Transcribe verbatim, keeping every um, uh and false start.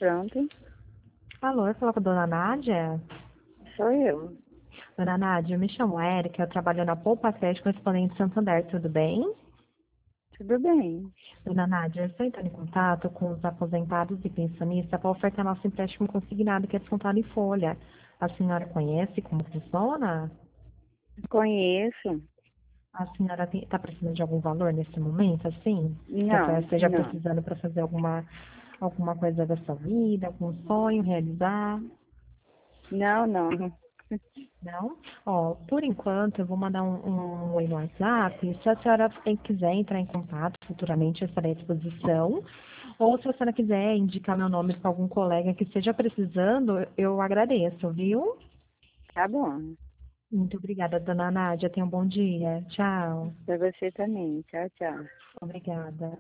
Pronto, Alô, eu falo com a dona Nádia? sou eu. Dona Nádia, eu me chamo Érica, eu trabalho na Poupa Sede Correspondente Santander, tudo bem? Tudo bem. Dona Nádia, eu estou entrando em contato com os aposentados e pensionistas para ofertar nosso empréstimo consignado que é descontado em folha. A senhora conhece como funciona? Conheço. A senhora está precisando de algum valor nesse momento, assim? Que a senhora Não, esteja não. precisando para fazer alguma, alguma coisa da sua vida, algum sonho realizar? Não, não. Não? Ó, por enquanto, eu vou mandar um, um, um oi no WhatsApp. Se a senhora quiser entrar em contato futuramente, eu estarei à disposição. Ou se a senhora quiser indicar meu nome para algum colega que esteja precisando, eu agradeço, viu? Tá bom. Muito obrigada, dona Nádia. Tenha um bom dia. Tchau. Pra você também. Tchau, tchau. Obrigada.